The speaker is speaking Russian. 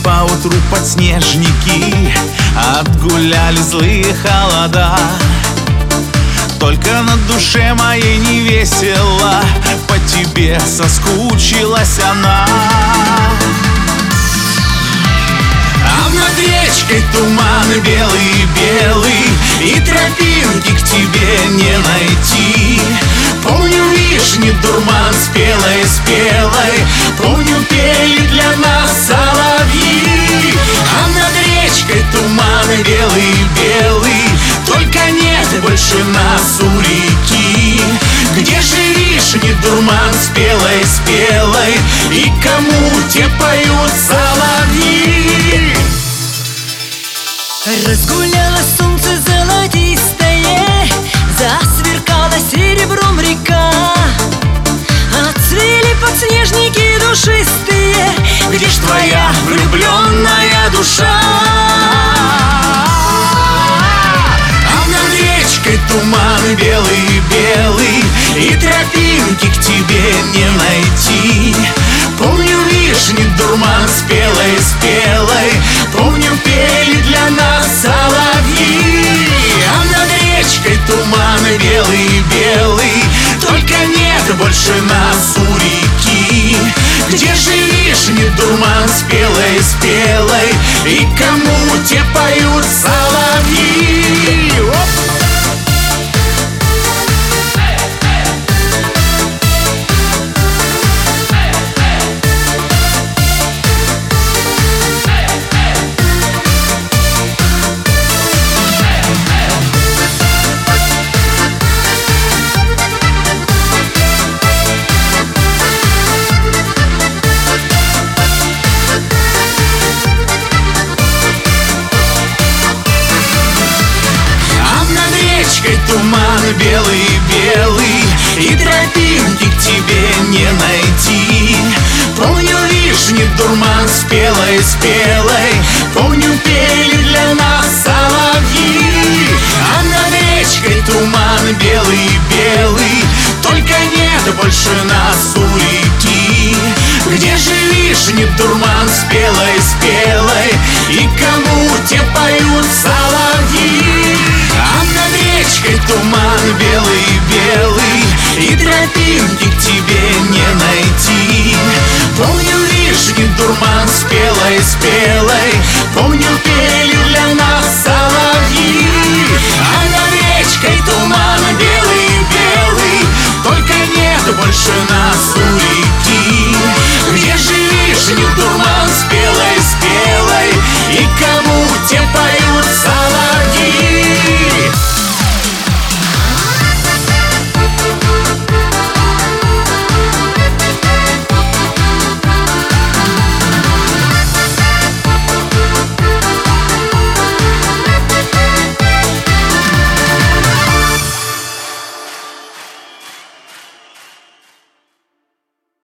поутру подснежники отгуляли злые холода. Только на душе моей не весело, по тебе соскучилась она. А над речкой туман белый-белый, и тропинки к тебе не найти. Помню вишни дурман спелой-спелой, помню пели для нас соловьи. А над речкой туман белый-белый, только нет больше нас у реки. Где же вишни дурман спелой-спелой, и кому те поют соловьи? Разгулялось солнце золотистое, засверкала серебром река. Отцвели подснежники душистые, где ж твоя влюбленная душа? А над речкой туман белый-белый, и тропинки к тебе не найти. Помню вишни дурман спелой-спелой, помню пели для нас соловьи. А над речкой туман белый-белый, только нет больше нас у реки. Где же вишни дурман спелой-спелой, и кому те поют соловьи? Туман белый-белый, и тропинки к тебе не найти. Помню вишни дурман спелой-спелой, помню пели для нас соловьи. А над речкой туман белый-белый, только нет больше нас у реки. Где же вишни дурман спелой-спелой, и кому те поют соловьи? А над речкой туман белый-белый, и тропинки к тебе не найти. Помню вишни дурман спелой-спелой,